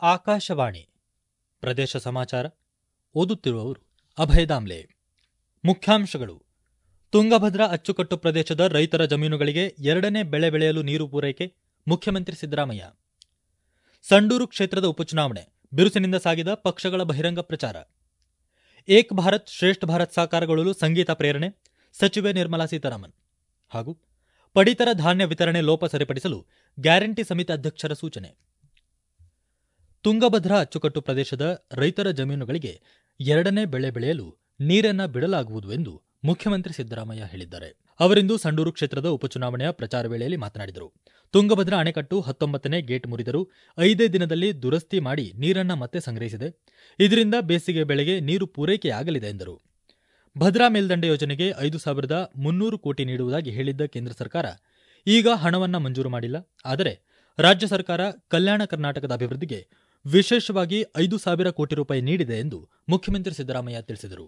ಆಕಾಶವಾಣಿ ಪ್ರದೇಶ ಸಮಾಚಾರ ಓದುತ್ತಿರುವವರು ಅಭಯ ದಾಮ್ಲೆ. ಮುಖ್ಯಾಂಶಗಳು: ತುಂಗಭದ್ರಾ ಅಚ್ಚುಕಟ್ಟು ಪ್ರದೇಶದ ರೈತರ ಜಮೀನುಗಳಿಗೆ ಎರಡನೇ ಬೆಳೆ ಬೆಳೆಯಲು ನೀರು ಪೂರೈಕೆ, ಮುಖ್ಯಮಂತ್ರಿ ಸಿದ್ದರಾಮಯ್ಯ. ಸಂಡೂರು ಕ್ಷೇತ್ರದ ಉಪಚುನಾವಣೆ ಬಿರುಸಿನಿಂದ ಸಾಗಿದ ಪಕ್ಷಗಳ ಬಹಿರಂಗ ಪ್ರಚಾರ. ಏಕ್ ಭಾರತ್ ಶ್ರೇಷ್ಠ ಭಾರತ್ ಸಾಕಾರಗೊಳ್ಳಲು ಸಂಗೀತ ಪ್ರೇರಣೆ, ಸಚಿವೆ ನಿರ್ಮಲಾ ಸೀತಾರಾಮನ್. ಹಾಗೂ ಪಡಿತರ ಧಾನ್ಯ ವಿತರಣೆ ಲೋಪ ಸರಿಪಡಿಸಲು ಗ್ಯಾರಂಟಿ ಸಮಿತಿ ಅಧ್ಯಕ್ಷರ ಸೂಚನೆ. ತುಂಗಭದ್ರಾ ಅಚ್ಚುಕಟ್ಟು ಪ್ರದೇಶದ ರೈತರ ಜಮೀನುಗಳಿಗೆ ಎರಡನೇ ಬೆಳೆ ಬೆಳೆಯಲು ನೀರನ್ನ ಬಿಡಲಾಗುವುದು ಎಂದು ಮುಖ್ಯಮಂತ್ರಿ ಸಿದ್ದರಾಮಯ್ಯ ಹೇಳಿದ್ದಾರೆ. ಅವರಿಂದು ಸಂಡೂರು ಕ್ಷೇತ್ರದ ಉಪಚುನಾವಣೆಯ ಪ್ರಚಾರ ವೇಳೆಯಲ್ಲಿ ಮಾತನಾಡಿದರು. ತುಂಗಭದ್ರಾ ಅಣೆಕಟ್ಟು 19ನೇ ಗೇಟ್ ಮುರಿದರೂ 5 ದಿನದಲ್ಲಿ ದುರಸ್ತಿ ಮಾಡಿ ನೀರನ್ನ ಮತ್ತೆ ಸಂಗ್ರಹಿಸಿದೆ. ಇದರಿಂದ ಬೇಸಿಗೆ ಬೆಳೆಗೆ ನೀರು ಪೂರೈಕೆಯಾಗಲಿದೆ ಎಂದರು. ಭದ್ರಾ ಮೇಲ್ದಂಡೆ ಯೋಜನೆಗೆ 5,300 ಕೋಟಿ ನೀಡುವುದಾಗಿ ಹೇಳಿದ್ದ ಕೇಂದ್ರ ಸರ್ಕಾರ ಈಗ ಹಣವನ್ನ ಮಂಜೂರು ಮಾಡಿಲ್ಲ. ಆದರೆ ರಾಜ್ಯ ಸರ್ಕಾರ ಕಲ್ಯಾಣ ಕರ್ನಾಟಕದ ಅಭಿವೃದ್ಧಿಗೆ ವಿಶೇಷವಾಗಿ 5,000 ಕೋಟಿ ರೂಪಾಯಿ ನೀಡಿದೆ ಎಂದು ಮುಖ್ಯಮಂತ್ರಿ ಸಿದ್ದರಾಮಯ್ಯ ತಿಳಿಸಿದರು.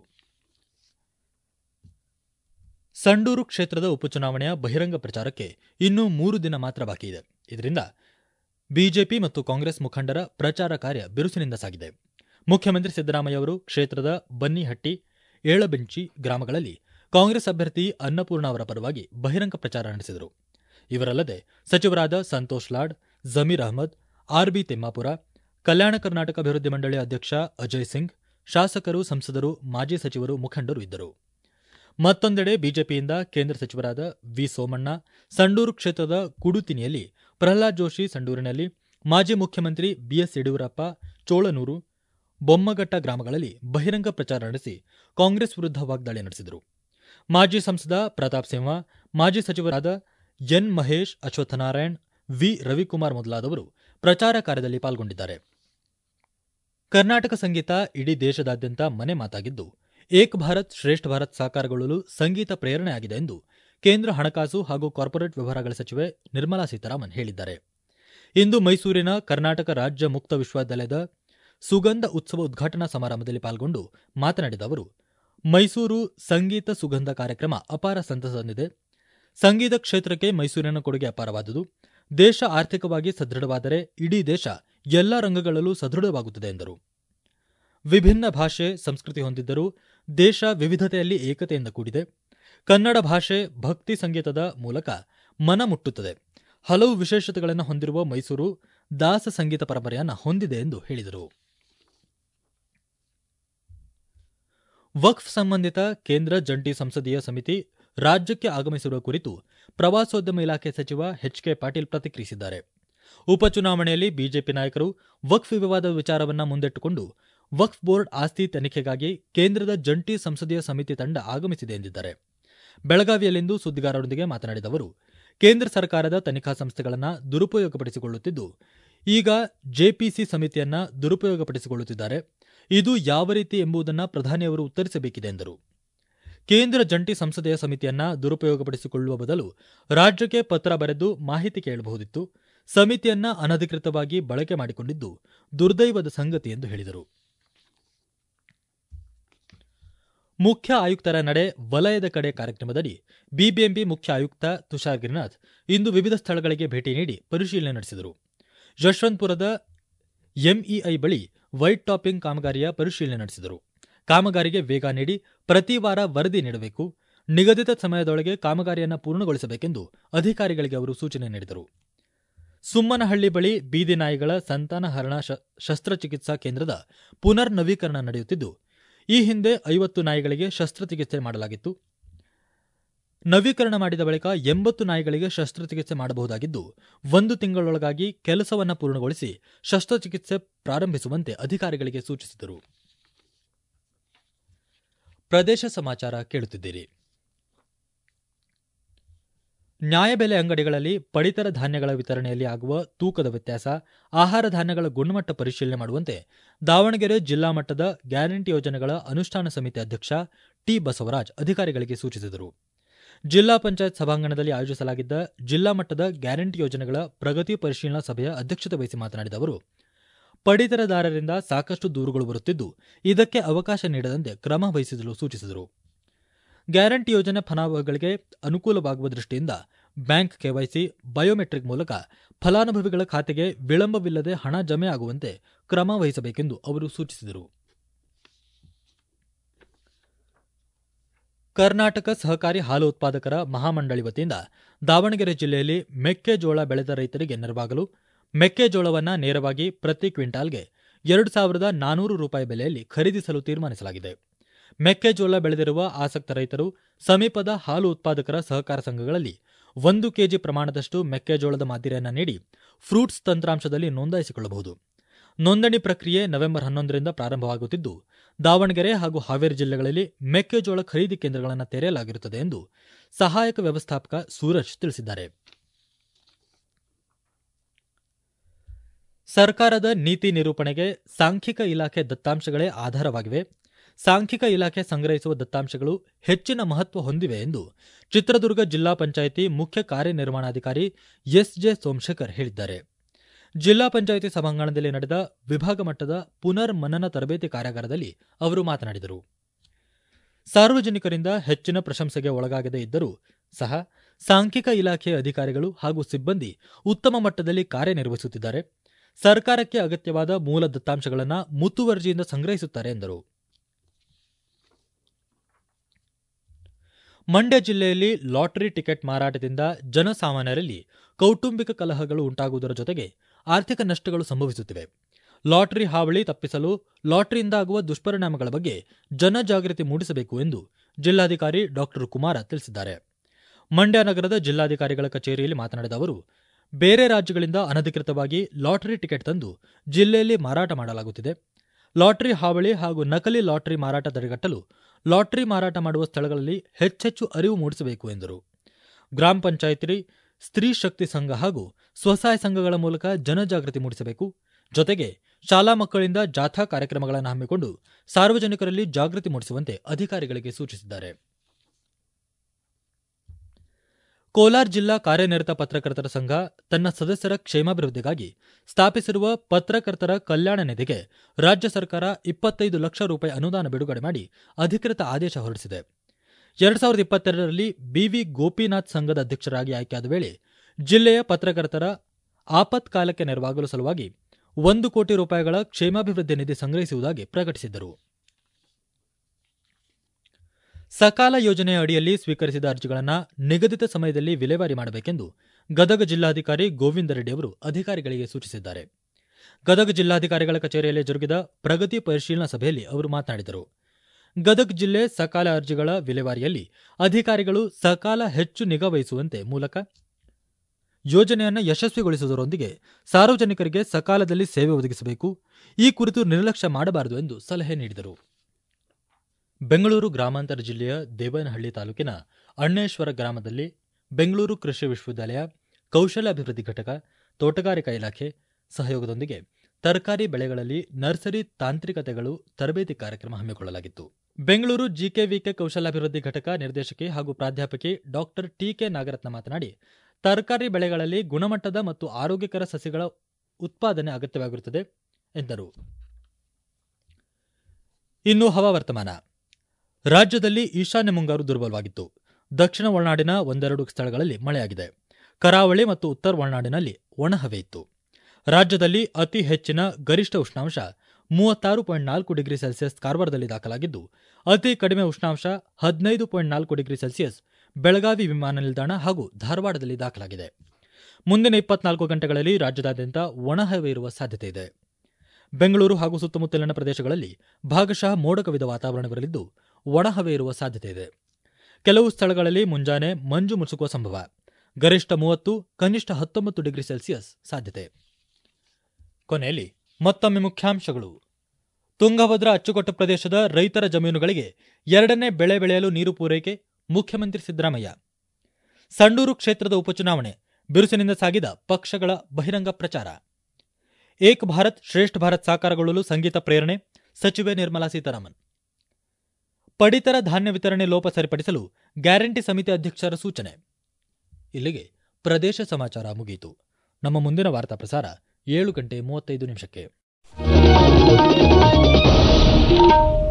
ಸಂಡೂರು ಕ್ಷೇತ್ರದ ಉಪಚುನಾವಣೆಯ ಬಹಿರಂಗ ಪ್ರಚಾರಕ್ಕೆ ಇನ್ನೂ 3 ದಿನ ಮಾತ್ರ ಬಾಕಿ ಇದೆ. ಇದರಿಂದ ಬಿಜೆಪಿ ಮತ್ತು ಕಾಂಗ್ರೆಸ್ ಮುಖಂಡರ ಪ್ರಚಾರ ಕಾರ್ಯ ಬಿರುಸಿನಿಂದ ಸಾಗಿದೆ. ಮುಖ್ಯಮಂತ್ರಿ ಸಿದ್ದರಾಮಯ್ಯ ಅವರು ಕ್ಷೇತ್ರದ ಬನ್ನಿಹಟ್ಟಿ, ಏಳಬೆಂಚಿ ಗ್ರಾಮಗಳಲ್ಲಿ ಕಾಂಗ್ರೆಸ್ ಅಭ್ಯರ್ಥಿ ಅನ್ನಪೂರ್ಣ ಅವರ ಪರವಾಗಿ ಬಹಿರಂಗ ಪ್ರಚಾರ ನಡೆಸಿದರು. ಇವರಲ್ಲದೆ ಸಚಿವರಾದ ಸಂತೋಷ್ ಲಾಡ್, ಜಮೀರ್ ಅಹಮದ್, ಆರ್ಬಿ ತಿಮ್ಮಾಪುರ, ಕಲ್ಯಾಣ ಕರ್ನಾಟಕ ಅಭಿವೃದ್ಧಿ ಮಂಡಳಿ ಅಧ್ಯಕ್ಷ ಅಜಯ್ ಸಿಂಗ್, ಶಾಸಕರು, ಸಂಸದರು, ಮಾಜಿ ಸಚಿವರು, ಮುಖಂಡರು ಇದ್ದರು. ಮತ್ತೊಂದೆಡೆ ಬಿಜೆಪಿಯಿಂದ ಕೇಂದ್ರ ಸಚಿವರಾದ ವಿ ಸೋಮಣ್ಣ ಸಂಡೂರು ಕ್ಷೇತ್ರದ ಕುಡುತಿನಿಯಲ್ಲಿ, ಪ್ರಹ್ಲಾದ್ ಜೋಶಿ ಸಂಡೂರಿನಲ್ಲಿ, ಮಾಜಿ ಮುಖ್ಯಮಂತ್ರಿ ಬಿಎಸ್ ಯಡಿಯೂರಪ್ಪ ಚೋಳನೂರು, ಬೊಮ್ಮಘಟ್ಟ ಗ್ರಾಮಗಳಲ್ಲಿ ಬಹಿರಂಗ ಪ್ರಚಾರ ನಡೆಸಿ ಕಾಂಗ್ರೆಸ್ ವಿರುದ್ಧ ವಾಗ್ದಾಳಿ ನಡೆಸಿದರು. ಮಾಜಿ ಸಂಸದ ಪ್ರತಾಪ್ ಸಿಂಹ, ಮಾಜಿ ಸಚಿವರಾದ ಎನ್ ಮಹೇಶ್, ಅಶ್ವತ್ಥನಾರಾಯಣ್, ವಿ ರವಿಕುಮಾರ್ ಮೊದಲಾದವರು ಪ್ರಚಾರ ಕಾರ್ಯದಲ್ಲಿ ಪಾಲ್ಗೊಂಡಿದ್ದಾರೆ. ಕರ್ನಾಟಕ ಸಂಗೀತ ಇಡೀ ದೇಶದಾದ್ಯಂತ ಮನೆ ಮಾತಾಗಿದ್ದು, ಏಕ್ ಭಾರತ್ ಶ್ರೇಷ್ಠ ಭಾರತ್ ಸಾಕಾರಗೊಳ್ಳಲು ಸಂಗೀತ ಪ್ರೇರಣೆಯಾಗಿದೆ ಎಂದು ಕೇಂದ್ರ ಹಣಕಾಸು ಹಾಗೂ ಕಾರ್ಪೊರೇಟ್ ವ್ಯವಹಾರಗಳ ಸಚಿವೆ ನಿರ್ಮಲಾ ಸೀತಾರಾಮನ್ ಹೇಳಿದ್ದಾರೆ. ಇಂದು ಮೈಸೂರಿನ ಕರ್ನಾಟಕ ರಾಜ್ಯ ಮುಕ್ತ ವಿಶ್ವವಿದ್ಯಾಲಯದ ಸುಗಂಧ ಉತ್ಸವ ಉದ್ಘಾಟನಾ ಸಮಾರಂಭದಲ್ಲಿ ಪಾಲ್ಗೊಂಡು ಮಾತನಾಡಿದ ಅವರು, ಮೈಸೂರು ಸಂಗೀತ ಸುಗಂಧ ಕಾರ್ಯಕ್ರಮ ಅಪಾರ ಸಂತಸ ತಂದಿದೆ. ಸಂಗೀತ ಕ್ಷೇತ್ರಕ್ಕೆ ಮೈಸೂರಿನ ಕೊಡುಗೆ ಅಪಾರವಾದುದು. ದೇಶ ಆರ್ಥಿಕವಾಗಿ ಸದೃಢವಾದರೆ ಇಡೀ ದೇಶ ಎಲ್ಲ ರಂಗಗಳಲ್ಲೂ ಸದೃಢವಾಗುತ್ತದೆ ಎಂದರು. ವಿಭಿನ್ನ ಭಾಷೆ, ಸಂಸ್ಕೃತಿ ಹೊಂದಿದ್ದರೂ ದೇಶ ವಿವಿಧತೆಯಲ್ಲಿ ಏಕತೆಯಿಂದ ಕೂಡಿದೆ. ಕನ್ನಡ ಭಾಷೆ ಭಕ್ತಿ ಸಂಗೀತದ ಮೂಲಕ ಮನ ಮುಟ್ಟುತ್ತದೆ. ಹಲವು ವಿಶೇಷತೆಗಳನ್ನು ಹೊಂದಿರುವ ಮೈಸೂರು ದಾಸ ಸಂಗೀತ ಪರಂಪರೆಯನ್ನು ಹೊಂದಿದೆ ಎಂದು ಹೇಳಿದರು. ವಕ್ಫ್ ಸಂಬಂಧಿತ ಕೇಂದ್ರ ಜಂಟಿ ಸಂಸದೀಯ ಸಮಿತಿ ರಾಜ್ಯಕ್ಕೆ ಆಗಮಿಸಿರುವ ಕುರಿತು ಪ್ರವಾಸೋದ್ಯಮ ಇಲಾಖೆ ಸಚಿವ ಎಚ್.ಕೆ. ಪಾಟೀಲ್ ಪ್ರತಿಕ್ರಿಯಿಸಿದ್ದಾರೆ. ಉಪಚುನಾವಣೆಯಲ್ಲಿ ಬಿಜೆಪಿ ನಾಯಕರು ವಕ್ಫ್ ವಿವಾದದ ವಿಚಾರವನ್ನು ಮುಂದಿಟ್ಟುಕೊಂಡು ವಕ್ಫ್ ಬೋರ್ಡ್ ಆಸ್ತಿ ತನಿಖೆಗಾಗಿ ಕೇಂದ್ರದ ಜಂಟಿ ಸಂಸದೀಯ ಸಮಿತಿ ತಂಡ ಆಗಮಿಸಿದೆ ಎಂದಿದ್ದಾರೆ. ಬೆಳಗಾವಿಯಲ್ಲಿಂದು ಸುದ್ದಿಗಾರರೊಂದಿಗೆ ಮಾತನಾಡಿದ ಅವರು, ಕೇಂದ್ರ ಸರ್ಕಾರದ ತನಿಖಾ ಸಂಸ್ಥೆಗಳನ್ನು ದುರುಪಯೋಗಪಡಿಸಿಕೊಳ್ಳುತ್ತಿದ್ದು, ಈಗ ಜೆಪಿಸಿ ಸಮಿತಿಯನ್ನ ದುರುಪಯೋಗಪಡಿಸಿಕೊಳ್ಳುತ್ತಿದ್ದಾರೆ. ಇದು ಯಾವ ರೀತಿ ಎಂಬುದನ್ನು ಪ್ರಧಾನಿಯವರು ಉತ್ತರಿಸಬೇಕಿದೆ ಎಂದರು. ಕೇಂದ್ರ ಜಂಟಿ ಸಂಸದೀಯ ಸಮಿತಿಯನ್ನ ದುರುಪಯೋಗಪಡಿಸಿಕೊಳ್ಳುವ ಬದಲು ರಾಜ್ಯಕ್ಕೆ ಪತ್ರ ಬರೆದು ಮಾಹಿತಿ ಕೇಳಬಹುದಿತ್ತು. ಸಮಿತಿಯನ್ನ ಅನಧಿಕೃತವಾಗಿ ಬಳಕೆ ಮಾಡಿಕೊಂಡಿದ್ದು ದುರ್ದೈವದ ಸಂಗತಿ ಎಂದು ಹೇಳಿದರು. ಮುಖ್ಯ ಆಯುಕ್ತರ ನಡೆ ವಲಯದ ಕಡೆ ಕಾರ್ಯಕ್ರಮದಡಿ ಬಿಬಿಎಂಪಿ ಮುಖ್ಯ ಆಯುಕ್ತ ತುಷಾರ್ ಗಿರಿನಾಥ್ ಇಂದು ವಿವಿಧ ಸ್ಥಳಗಳಿಗೆ ಭೇಟಿ ನೀಡಿ ಪರಿಶೀಲನೆ ನಡೆಸಿದರು. ಯಶವಂತಪುರದ ಎಂಇಐ ಬಳಿ ವೈಟ್ ಟಾಪಿಂಗ್ ಕಾಮಗಾರಿಯ ಪರಿಶೀಲನೆ ನಡೆಸಿದರು. ಕಾಮಗಾರಿಗೆ ವೇಗ ನೀಡಿ ಪ್ರತಿ ವಾರ ವರದಿ ನೀಡಬೇಕು. ನಿಗದಿತ ಸಮಯದೊಳಗೆ ಕಾಮಗಾರಿಯನ್ನು ಪೂರ್ಣಗೊಳಿಸಬೇಕೆಂದು ಅಧಿಕಾರಿಗಳಿಗೆ ಅವರು ಸೂಚನೆ ನೀಡಿದರು. ಸುಮ್ಮನಹಳ್ಳಿ ಬಳಿ ಬೀದಿ ನಾಯಿಗಳ ಸಂತಾನಹರಣ ಶಸ್ತ್ರಚಿಕಿತ್ಸಾ ಕೇಂದ್ರದ ಪುನರ್ ನವೀಕರಣ ನಡೆಯುತ್ತಿದ್ದು, ಈ ಹಿಂದೆ 50 ನಾಯಿಗಳಿಗೆ ಶಸ್ತ್ರಚಿಕಿತ್ಸೆ ಮಾಡಲಾಗಿತ್ತು. ನವೀಕರಣ ಮಾಡಿದ ಬಳಿಕ 80 ನಾಯಿಗಳಿಗೆ ಶಸ್ತ್ರಚಿಕಿತ್ಸೆ ಮಾಡಬಹುದಾಗಿದ್ದು, 1 ತಿಂಗಳೊಳಗಾಗಿ ಕೆಲಸವನ್ನು ಪೂರ್ಣಗೊಳಿಸಿ ಶಸ್ತ್ರಚಿಕಿತ್ಸೆ ಪ್ರಾರಂಭಿಸುವಂತೆ ಅಧಿಕಾರಿಗಳಿಗೆ ಸೂಚಿಸಿದರು. ಪ್ರದೇಶ ಸಮಾಚಾರ ಕೇಳುತ್ತಿದ್ದೀರಿ. ನ್ಯಾಯಬೆಲೆ ಅಂಗಡಿಗಳಲ್ಲಿ ಪಡಿತರ ಧಾನ್ಯಗಳ ವಿತರಣೆಯಲ್ಲಿ ಆಗುವ ತೂಕದ ವ್ಯತ್ಯಾಸ, ಆಹಾರ ಧಾನ್ಯಗಳ ಗುಣಮಟ್ಟ ಪರಿಶೀಲನೆ ಮಾಡುವಂತೆ ದಾವಣಗೆರೆ ಜಿಲ್ಲಾ ಮಟ್ಟದ ಗ್ಯಾರಂಟಿ ಯೋಜನೆಗಳ ಅನುಷ್ಠಾನ ಸಮಿತಿ ಅಧ್ಯಕ್ಷ ಟಿ ಬಸವರಾಜ್ ಅಧಿಕಾರಿಗಳಿಗೆ ಸೂಚಿಸಿದರು. ಜಿಲ್ಲಾ ಪಂಚಾಯತ್ ಸಭಾಂಗಣದಲ್ಲಿ ಆಯೋಜಿಸಲಾಗಿದ್ದ ಜಿಲ್ಲಾ ಮಟ್ಟದ ಗ್ಯಾರಂಟಿ ಯೋಜನೆಗಳ ಪ್ರಗತಿ ಪರಿಶೀಲನಾ ಸಭೆಯ ಅಧ್ಯಕ್ಷತೆ ವಹಿಸಿ ಮಾತನಾಡಿದ ಅವರು, ಪಡಿತರದಾರರಿಂದ ಸಾಕಷ್ಟು ದೂರುಗಳು ಬರುತ್ತಿದ್ದು, ಇದಕ್ಕೆ ಅವಕಾಶ ನೀಡದಂತೆ ಕ್ರಮ ವಹಿಸಲು ಸೂಚಿಸಿದರು. ಗ್ಯಾರಂಟಿ ಯೋಜನೆ ಫಲಾನುಭವಿಗಳಿಗೆ ಅನುಕೂಲವಾಗುವ ದೃಷ್ಟಿಯಿಂದ ಬ್ಯಾಂಕ್ ಕೆವೈಸಿ ಬಯೋಮೆಟ್ರಿಕ್ ಮೂಲಕ ಫಲಾನುಭವಿಗಳ ಖಾತೆಗೆ ವಿಳಂಬವಿಲ್ಲದೆ ಹಣ ಜಮೆ ಆಗುವಂತೆ ಕ್ರಮ ವಹಿಸಬೇಕೆಂದು ಅವರು ಸೂಚಿಸಿದರು. ಕರ್ನಾಟಕ ಸಹಕಾರಿ ಹಾಲು ಉತ್ಪಾದಕರ ಮಹಾಮಂಡಳಿ ವತಿಯಿಂದ ದಾವಣಗೆರೆ ಜಿಲ್ಲೆಯಲ್ಲಿ ಮೆಕ್ಕೆಜೋಳ ಬೆಳೆದ ರೈತರಿಗೆ ನೆರವಾಗಲು ಮೆಕ್ಕೆಜೋಳವನ್ನು ನೇರವಾಗಿ ಪ್ರತಿ ಕ್ವಿಂಟಾಲ್ಗೆ 2,400 ರೂಪಾಯಿ ಬೆಲೆಯಲ್ಲಿ ಖರೀದಿಸಲು ತೀರ್ಮಾನಿಸಲಾಗಿದೆ. ಮೆಕ್ಕೆಜೋಳ ಬೆಳೆದಿರುವ ಆಸಕ್ತ ರೈತರು ಸಮೀಪದ ಹಾಲು ಉತ್ಪಾದಕರ ಸಹಕಾರ ಸಂಘಗಳಲ್ಲಿ 1 ಕೆಜಿ ಪ್ರಮಾಣದಷ್ಟು ಮೆಕ್ಕೆಜೋಳದ ಮಾದರಿಯನ್ನು ನೀಡಿ ಫ್ರೂಟ್ಸ್ ತಂತ್ರಾಂಶದಲ್ಲಿ ನೋಂದಾಯಿಸಿಕೊಳ್ಳಬಹುದು. ನೋಂದಣಿ ಪ್ರಕ್ರಿಯೆ ನವೆಂಬರ್ 11ರಿಂದ ಪ್ರಾರಂಭವಾಗುತ್ತಿದ್ದು, ದಾವಣಗೆರೆ ಹಾಗೂ ಹಾವೇರಿ ಜಿಲ್ಲೆಗಳಲ್ಲಿ ಮೆಕ್ಕೆಜೋಳ ಖರೀದಿ ಕೇಂದ್ರಗಳನ್ನು ತೆರೆಯಲಾಗಿರುತ್ತದೆ ಎಂದು ಸಹಾಯಕ ವ್ಯವಸ್ಥಾಪಕ ಸೂರಜ್ ತಿಳಿಸಿದ್ದಾರೆ. ಸರ್ಕಾರದ ನೀತಿ ನಿರೂಪಣೆಗೆ ಸಾಂಖ್ಯಿಕ ಇಲಾಖೆ ದತ್ತಾಂಶಗಳೇ ಆಧಾರವಾಗಿವೆ. ಸಾಂಖ್ಯಿಕ ಇಲಾಖೆ ಸಂಗ್ರಹಿಸುವ ದತ್ತಾಂಶಗಳು ಹೆಚ್ಚಿನ ಮಹತ್ವ ಹೊಂದಿವೆ ಎಂದು ಚಿತ್ರದುರ್ಗ ಜಿಲ್ಲಾ ಪಂಚಾಯಿತಿ ಮುಖ್ಯ ಕಾರ್ಯನಿರ್ವಹಣಾಧಿಕಾರಿ ಎಸ್ಜೆ ಸೋಮಶೇಖರ್ ಹೇಳಿದ್ದಾರೆ. ಜಿಲ್ಲಾ ಪಂಚಾಯಿತಿ ಸಭಾಂಗಣದಲ್ಲಿ ನಡೆದ ವಿಭಾಗ ಮಟ್ಟದ ಪುನರ್ ಮನನ ತರಬೇತಿ ಕಾರ್ಯಾಗಾರದಲ್ಲಿ ಅವರು ಮಾತನಾಡಿದರು. ಸಾರ್ವಜನಿಕರಿಂದ ಹೆಚ್ಚಿನ ಪ್ರಶಂಸೆಗೆ ಒಳಗಾಗದೇ ಇದ್ದರೂ ಸಹ ಸಾಂಖ್ಯಿಕ ಇಲಾಖೆಯ ಅಧಿಕಾರಿಗಳು ಹಾಗೂ ಸಿಬ್ಬಂದಿ ಉತ್ತಮ ಮಟ್ಟದಲ್ಲಿ ಕಾರ್ಯನಿರ್ವಹಿಸುತ್ತಿದ್ದಾರೆ. ಸರ್ಕಾರಕ್ಕೆ ಅಗತ್ಯವಾದ ಮೂಲ ದತ್ತಾಂಶಗಳನ್ನು ಮುತುವರ್ಜಿಯಿಂದ ಸಂಗ್ರಹಿಸುತ್ತಾರೆ ಎಂದರು. ಮಂಡ್ಯ ಜಿಲ್ಲೆಯಲ್ಲಿ ಲಾಟರಿ ಟಿಕೆಟ್ ಮಾರಾಟದಿಂದ ಜನಸಾಮಾನ್ಯರಲ್ಲಿ ಕೌಟುಂಬಿಕ ಕಲಹಗಳು ಉಂಟಾಗುವುದರ ಜೊತೆಗೆ ಆರ್ಥಿಕ ನಷ್ಟಗಳು ಸಂಭವಿಸುತ್ತಿವೆ. ಲಾಟರಿ ಹಾವಳಿ ತಪ್ಪಿಸಲು ಲಾಟರಿಯಿಂದ ಆಗುವ ದುಷ್ಪರಿಣಾಮಗಳ ಬಗ್ಗೆ ಜನಜಾಗೃತಿ ಮೂಡಿಸಬೇಕು ಎಂದು ಜಿಲ್ಲಾಧಿಕಾರಿ ಡಾ ಕುಮಾರ ತಿಳಿಸಿದ್ದಾರೆ. ಮಂಡ್ಯ ನಗರದ ಜಿಲ್ಲಾಧಿಕಾರಿಗಳ ಕಚೇರಿಯಲ್ಲಿ ಮಾತನಾಡಿದ ಅವರು, ಬೇರೆ ರಾಜ್ಯಗಳಿಂದ ಅನಧಿಕೃತವಾಗಿ ಲಾಟರಿ ಟಿಕೆಟ್ ತಂದು ಜಿಲ್ಲೆಯಲ್ಲಿ ಮಾರಾಟ ಮಾಡಲಾಗುತ್ತಿದೆ. ಲಾಟರಿ ಹಾವಳಿ ಹಾಗೂ ನಕಲಿ ಲಾಟರಿ ಮಾರಾಟ ತಡೆಗಟ್ಟಲು ಲಾಟರಿ ಮಾರಾಟ ಮಾಡುವ ಸ್ಥಳಗಳಲ್ಲಿ ಹೆಚ್ಚೆಚ್ಚು ಅರಿವು ಮೂಡಿಸಬೇಕು ಎಂದರು. ಗ್ರಾಮ ಪಂಚಾಯಿತಿ, ಸ್ತ್ರೀ ಶಕ್ತಿ ಸಂಘ ಹಾಗೂ ಸ್ವಸಹಾಯ ಸಂಘಗಳ ಮೂಲಕ ಜನಜಾಗೃತಿ ಮೂಡಿಸಬೇಕು. ಜೊತೆಗೆ ಶಾಲಾ ಮಕ್ಕಳಿಂದ ಜಾಥಾ ಕಾರ್ಯಕ್ರಮಗಳನ್ನು ಹಮ್ಮಿಕೊಂಡು ಸಾರ್ವಜನಿಕರಲ್ಲಿ ಜಾಗೃತಿ ಮೂಡಿಸುವಂತೆ ಅಧಿಕಾರಿಗಳಿಗೆ ಸೂಚಿಸಿದ್ದಾರೆ. ಕೋಲಾರ ಜಿಲ್ಲಾ ಕಾರ್ಯನಿರತ ಪತ್ರಕರ್ತರ ಸಂಘ ತನ್ನ ಸದಸ್ಯರ ಕ್ಷೇಮಾಭಿವೃದ್ಧಿಗಾಗಿ ಸ್ಥಾಪಿಸಿರುವ ಪತ್ರಕರ್ತರ ಕಲ್ಯಾಣ ನಿಧಿಗೆ ರಾಜ್ಯ ಸರ್ಕಾರ 25 ಲಕ್ಷ ರೂಪಾಯಿ ಅನುದಾನ ಬಿಡುಗಡೆ ಮಾಡಿ ಅಧಿಕೃತ ಆದೇಶ ಹೊರಡಿಸಿದೆ. 2022ರಲ್ಲಿ ಬಿವಿ ಗೋಪಿನಾಥ್ ಸಂಘದ ಅಧ್ಯಕ್ಷರಾಗಿ ಆಯ್ಕೆಯಾದ ವೇಳೆ ಜಿಲ್ಲೆಯ ಪತ್ರಕರ್ತರ ಆಪತ್ಕಾಲಕ್ಕೆ ನೆರವಾಗಲು ಸಲುವಾಗಿ 1 ಕೋಟಿ ರೂಪಾಯಿಗಳ ಕ್ಷೇಮಾಭಿವೃದ್ಧಿ ನಿಧಿ ಸಂಗ್ರಹಿಸುವುದಾಗಿ ಪ್ರಕಟಿಸಿದ್ದರು. ಸಕಾಲ ಯೋಜನೆಯ ಅಡಿಯಲ್ಲಿ ಸ್ವೀಕರಿಸಿದ ಅರ್ಜಿಗಳನ್ನು ನಿಗದಿತ ಸಮಯದಲ್ಲಿ ವಿಲೇವಾರಿ ಮಾಡಬೇಕೆಂದು ಗದಗ ಜಿಲ್ಲಾಧಿಕಾರಿ ಗೋವಿಂದ ರೆಡ್ಡಿ ಅವರು ಅಧಿಕಾರಿಗಳಿಗೆ ಸೂಚಿಸಿದ್ದಾರೆ. ಗದಗ ಜಿಲ್ಲಾಧಿಕಾರಿಗಳ ಕಚೇರಿಯಲ್ಲಿ ಜರುಗಿದ ಪ್ರಗತಿ ಪರಿಶೀಲನಾ ಸಭೆಯಲ್ಲಿ ಅವರು ಮಾತನಾಡಿದರು. ಗದಗ ಜಿಲ್ಲೆ ಸಕಾಲ ಅರ್ಜಿಗಳ ವಿಲೇವಾರಿಯಲ್ಲಿ ಅಧಿಕಾರಿಗಳು ಸಕಾಲ ಹೆಚ್ಚು ನಿಗಾ ವಹಿಸುವಂತೆ ಮೂಲಕ ಯೋಜನೆಯನ್ನು ಯಶಸ್ವಿಗೊಳಿಸುವುದರೊಂದಿಗೆ ಸಾರ್ವಜನಿಕರಿಗೆ ಸಕಾಲದಲ್ಲಿ ಸೇವೆ ಒದಗಿಸಬೇಕು. ಈ ಕುರಿತು ನಿರ್ಲಕ್ಷ್ಯ ಮಾಡಬಾರದು ಎಂದು ಸಲಹೆ ನೀಡಿದರು. ಬೆಂಗಳೂರು ಗ್ರಾಮಾಂತರ ಜಿಲ್ಲೆಯ ದೇವನಹಳ್ಳಿ ತಾಲೂಕಿನ ಅಣ್ಣೇಶ್ವರ ಗ್ರಾಮದಲ್ಲಿ ಬೆಂಗಳೂರು ಕೃಷಿ ವಿಶ್ವವಿದ್ಯಾಲಯ, ಕೌಶಲ್ಯಾಭಿವೃದ್ಧಿ ಘಟಕ, ತೋಟಗಾರಿಕಾ ಇಲಾಖೆ ಸಹಯೋಗದೊಂದಿಗೆ ತರಕಾರಿ ಬೆಳೆಗಳಲ್ಲಿ ನರ್ಸರಿ ತಾಂತ್ರಿಕತೆಗಳು ತರಬೇತಿ ಕಾರ್ಯಕ್ರಮ ಹಮ್ಮಿಕೊಳ್ಳಲಾಗಿತ್ತು. ಬೆಂಗಳೂರು ಜಿಕೆವಿಕೆ ಕೌಶಲ್ಯಾಭಿವೃದ್ಧಿ ಘಟಕ ನಿರ್ದೇಶಕಿ ಹಾಗೂ ಪ್ರಾಧ್ಯಾಪಕಿ ಡಾಕ್ಟರ್ ಟಿಕೆ ನಾಗರತ್ನ ಮಾತನಾಡಿ, ತರಕಾರಿ ಬೆಳೆಗಳಲ್ಲಿ ಗುಣಮಟ್ಟದ ಮತ್ತು ಆರೋಗ್ಯಕರ ಸಸಿಗಳ ಉತ್ಪಾದನೆ ಅಗತ್ಯವಾಗಿರುತ್ತದೆ ಎಂದರು. ಇನ್ನು ಹವಾವರ್ತಮಾನ. ರಾಜ್ಯದಲ್ಲಿ ಈಶಾನ್ಯ ಮುಂಗಾರು ದುರ್ಬಲವಾಗಿತ್ತು. ದಕ್ಷಿಣ ಒಳನಾಡಿನ ಒಂದೆರಡು ಸ್ಥಳಗಳಲ್ಲಿ ಮಳೆಯಾಗಿದೆ. ಕರಾವಳಿ ಮತ್ತು ಉತ್ತರ ಒಳನಾಡಿನಲ್ಲಿ ಒಣಹವೆ ಇತ್ತು. ರಾಜ್ಯದಲ್ಲಿ ಅತಿ ಹೆಚ್ಚಿನ ಗರಿಷ್ಠ ಉಷ್ಣಾಂಶ 36.4 ಡಿಗ್ರಿ ಸೆಲ್ಸಿಯಸ್ ಕಾರವಾರದಲ್ಲಿ ದಾಖಲಾಗಿದ್ದು, ಅತಿ ಕಡಿಮೆ ಉಷ್ಣಾಂಶ 15.4 ಡಿಗ್ರಿ ಸೆಲ್ಸಿಯಸ್ ಬೆಳಗಾವಿ ವಿಮಾನ ನಿಲ್ದಾಣ ಹಾಗೂ ಧಾರವಾಡದಲ್ಲಿ ದಾಖಲಾಗಿದೆ. ಮುಂದಿನ 24 ಗಂಟೆಗಳಲ್ಲಿ ರಾಜ್ಯದಾದ್ಯಂತ ಒಣಹವೆ ಇರುವ ಸಾಧ್ಯತೆ ಇದೆ. ಬೆಂಗಳೂರು ಹಾಗೂ ಸುತ್ತಮುತ್ತಲಿನ ಪ್ರದೇಶಗಳಲ್ಲಿ ಭಾಗಶಃ ಮೋಡ ಕವಿದ ವಾತಾವರಣವಿರಲಿದ್ದು ಒಣಹವೆ ಇರುವ ಸಾಧ್ಯತೆ ಇದೆ. ಕೆಲವು ಸ್ಥಳಗಳಲ್ಲಿ ಮುಂಜಾನೆ ಮಂಜು ಮುಸುಕುವ ಸಂಭವ. ಗರಿಷ್ಠ 30, ಕನಿಷ್ಠ 19 ಡಿಗ್ರಿ ಸೆಲ್ಸಿಯಸ್ ಸಾಧ್ಯತೆ. ಕೊನೆಯಲ್ಲಿ ಮತ್ತೊಮ್ಮೆ ಮುಖ್ಯಾಂಶಗಳು. ತುಂಗಭದ್ರಾ ಅಚ್ಚುಕಟ್ಟು ಪ್ರದೇಶದ ರೈತರ ಜಮೀನುಗಳಿಗೆ 2ನೇ ಬೆಳೆ ಬೆಳೆಯಲು ನೀರು ಪೂರೈಕೆ, ಮುಖ್ಯಮಂತ್ರಿ ಸಿದ್ದರಾಮಯ್ಯ. ಸಂಡೂರು ಕ್ಷೇತ್ರದ ಉಪಚುನಾವಣೆ, ಬಿರುಸಿನಿಂದ ಸಾಗಿದ ಪಕ್ಷಗಳ ಬಹಿರಂಗ ಪ್ರಚಾರ. ಏಕ್ ಭಾರತ್ ಶ್ರೇಷ್ಠ ಭಾರತ್ ಸಾಕಾರಗೊಳ್ಳಲು ಸಂಗೀತ ಪ್ರೇರಣೆ, ಸಚಿವೆ ನಿರ್ಮಲಾ ಸೀತಾರಾಮನ್. ಪಡಿತರ ಧಾನ್ಯ ವಿತರಣೆ ಲೋಪ ಸರಿಪಡಿಸಲು ಗ್ಯಾರಂಟಿ ಸಮಿತಿ ಅಧ್ಯಕ್ಷರ ಸೂಚನೆ. ಇಲ್ಲಿಗೆ ಪ್ರದೇಶ ಸಮಾಚಾರ ಮುಗಿಯಿತು. ನಮ್ಮ ಮುಂದಿನ ವಾರ್ತಾ ಪ್ರಸಾರ 7:35 ನಿಮಿಷಕ್ಕೆ.